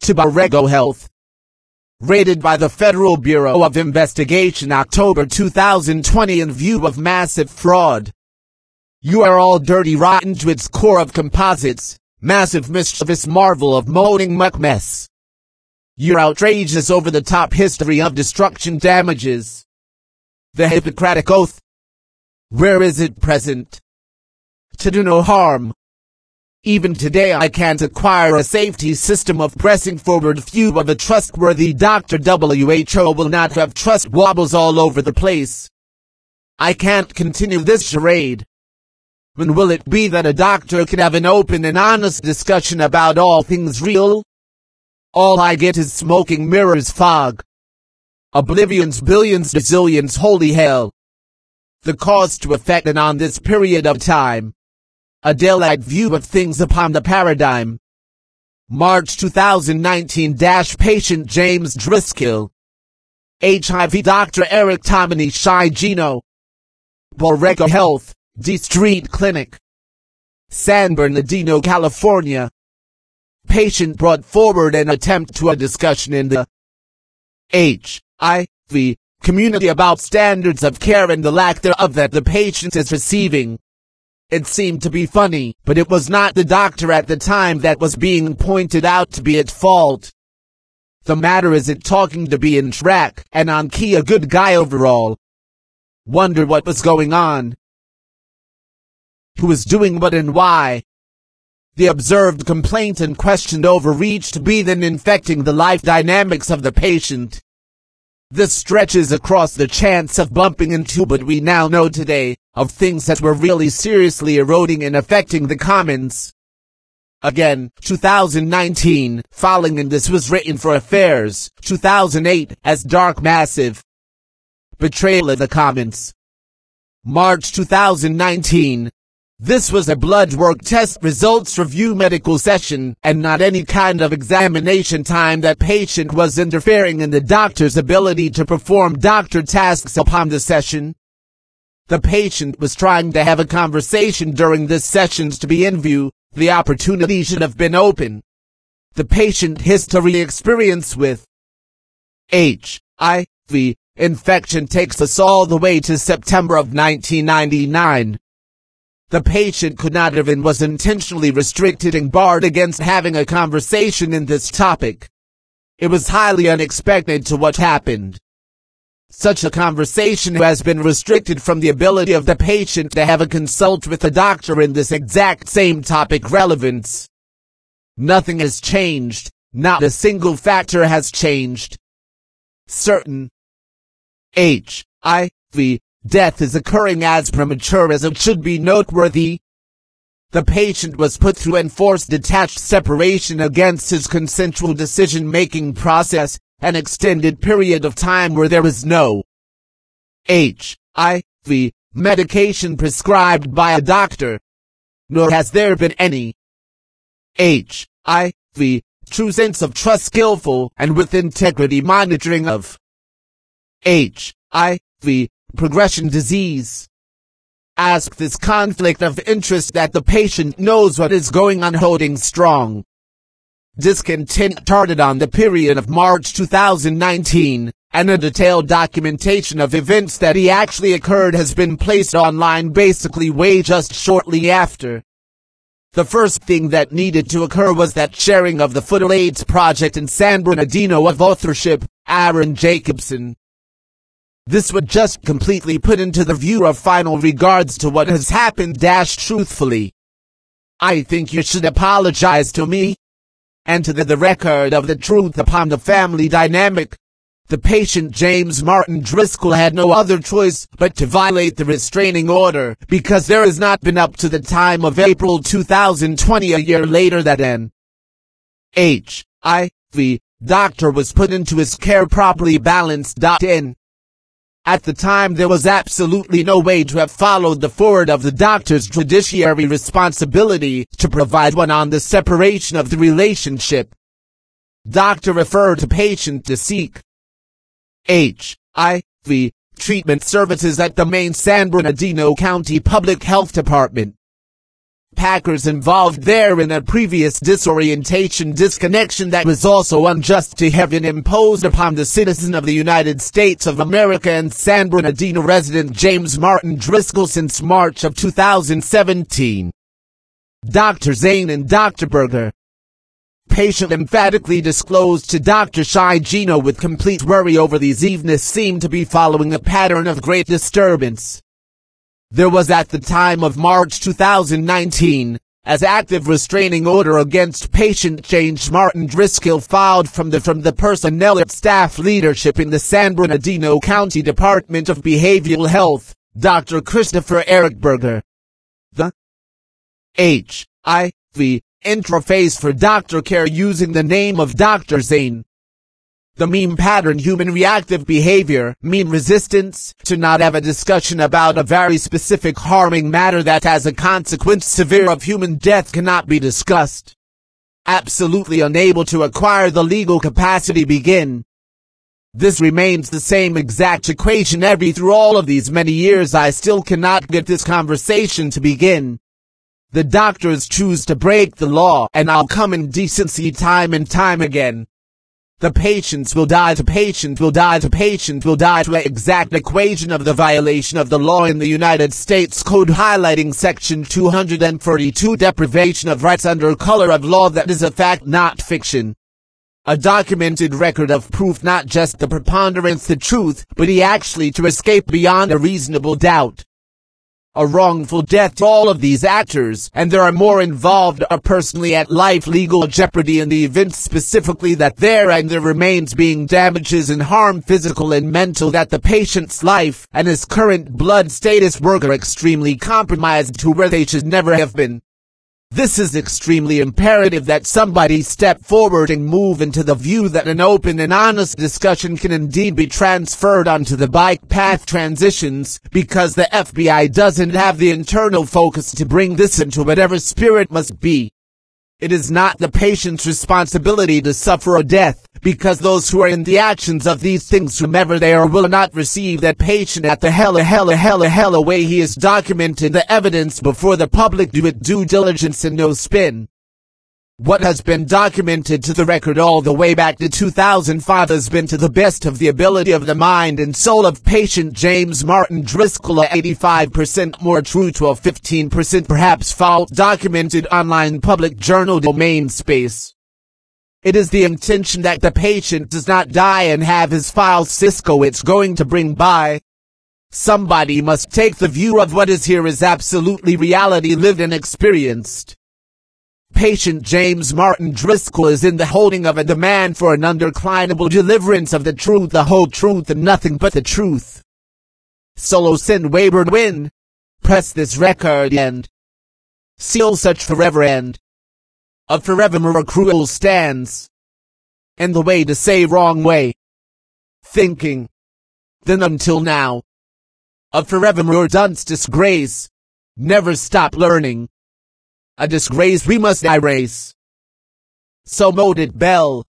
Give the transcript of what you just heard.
to Borrego Health. Raided by the Federal Bureau of Investigation October 2020 in view of massive fraud. You are all dirty rotten to its core of composites, massive mischievous marvel of moaning muck mess. Your outrageous over-the-top history of destruction damages. The Hippocratic Oath. Where is it present? To do no harm. Even today I can't acquire a safety system of pressing forward view of a trustworthy Dr. WHO will not have trust wobbles all over the place. I can't continue this charade. When will it be that a doctor can have an open and honest discussion about all things real? All I get is smoking mirrors fog. Oblivion's billions gazillions holy hell. The cause to effect and on this period of time. A daylight view of things upon the paradigm. March 2019 – Patient James Driscoll. HIV Dr. Eric Tomini Shy Gino. Borrego Health, D Street Clinic. San Bernardino, California. Patient brought forward an attempt to a discussion in the HIV community about standards of care and the lack thereof that the patient is receiving. It seemed to be funny, but it was not the doctor at the time that was being pointed out to be at fault. The matter is it talking to be in track and on key a good guy overall. Wonder what was going on. Who was doing what and why. The observed complaint and questioned overreach to be then infecting the life dynamics of the patient. This stretches across the chance of bumping into what we now know today, of things that were really seriously eroding and affecting the commons. Again, 2019, following in this was written for Affairs, 2008, as Dark Massive. Betrayal of the Commons. March 2019. This was a blood work test results review medical session, and not any kind of examination time that patient was interfering in the doctor's ability to perform doctor tasks upon the session. The patient was trying to have a conversation during this sessions to be in view, the opportunity should have been open. The patient history experience with HIV infection takes us all the way to September of 1999. The patient could not have and was intentionally restricted and barred against having a conversation in this topic. It was highly unexpected to what happened. Such a conversation has been restricted from the ability of the patient to have a consult with a doctor in this exact same topic relevance. Nothing has changed, not a single factor has changed. Certain HIV death is occurring as premature as it should be noteworthy. The patient was put through enforced detached separation against his consensual decision-making process, an extended period of time where there was no HIV medication prescribed by a doctor, nor has there been any HIV true sense of trust, skillful and with integrity monitoring of HIV progression disease. Ask this conflict of interest that the patient knows what is going on holding strong. Discontent started on the period of March 2019, and a detailed documentation of events that he actually occurred has been placed online basically way just shortly after. The first thing that needed to occur was that sharing of the Foot AIDS Project in San Bernardino of authorship, Aaron Jacobson. This would just completely put into the view of final regards to what has happened. Truthfully, I think you should apologize to me, and to the record of the truth upon the family dynamic. The patient James Martin Driscoll had no other choice but to violate the restraining order, because there has not been up to the time of April 2020, a year later, that an HIV doctor was put into his care properly balanced. At the time there was absolutely no way to have followed the forward of the doctor's judiciary responsibility to provide one on the separation of the relationship. Doctor referred to patient to seek HIV treatment services at the main San Bernardino County Public Health Department. Packers involved there in a previous disorientation disconnection that was also unjust to have been imposed upon the citizen of the United States of America and San Bernardino resident James Martin Driscoll since March of 2017. Dr. Zane and Dr. Berger. Patient emphatically disclosed to Dr. Shai Gino with complete worry over these events seemed to be following a pattern of great disturbance. There was at the time of March 2019, as active restraining order against patient James Martin Driscoll filed from the personnel at staff leadership in the San Bernardino County Department of Behavioral Health, Dr. Christopher Eric Berger. The HIV interface for doctor care using the name of Dr. Zane. The meme pattern human reactive behavior, meme resistance, to not have a discussion about a very specific harming matter that as a consequence severe of human death cannot be discussed. Absolutely unable to acquire the legal capacity begin. This remains the same exact equation through all of these many years. I still cannot get this conversation to begin. The doctors choose to break the law, and I'll come in decency time and time again. The patients will die, the patient will die, the patient will die, to the exact equation of the violation of the law in the United States Code highlighting Section 242 deprivation of rights under color of law that is a fact not fiction. A documented record of proof, not just the preponderance the truth, but actually to escape beyond a reasonable doubt. A wrongful death to all of these actors, and there are more involved, are personally at life legal jeopardy in the event specifically that there remains being damages and harm physical and mental, that the patient's life and his current blood status were extremely compromised to where they should never have been. This is extremely imperative that somebody step forward and move into the view that an open and honest discussion can indeed be transferred onto the bike path transitions, because the FBI doesn't have the internal focus to bring this into whatever spirit must be. It is not the patient's responsibility to suffer a death, because those who are in the actions of these things, whomever they are, will not receive that patient at the hella way he is documented the evidence before the public due diligence and no spin. What has been documented to the record all the way back to 2005 has been to the best of the ability of the mind and soul of patient James Martin Driscoll, a 85% more true to a 15% perhaps false documented online public journal domain space. It is the intention that the patient does not die and have his file Cisco it's going to bring by. Somebody must take the view of what is here is absolutely reality lived and experienced. Patient James Martin Driscoll is in the holding of a demand for an undeclinable deliverance of the truth, the whole truth, and nothing but the truth. Solo send wayward win. Press this record and seal such forever end. Of forevermore cruel stands in the way to say wrong way. Thinking. Then until now. Of forevermore dunce disgrace. Never stop learning. A disgrace we must erase. So moted bell.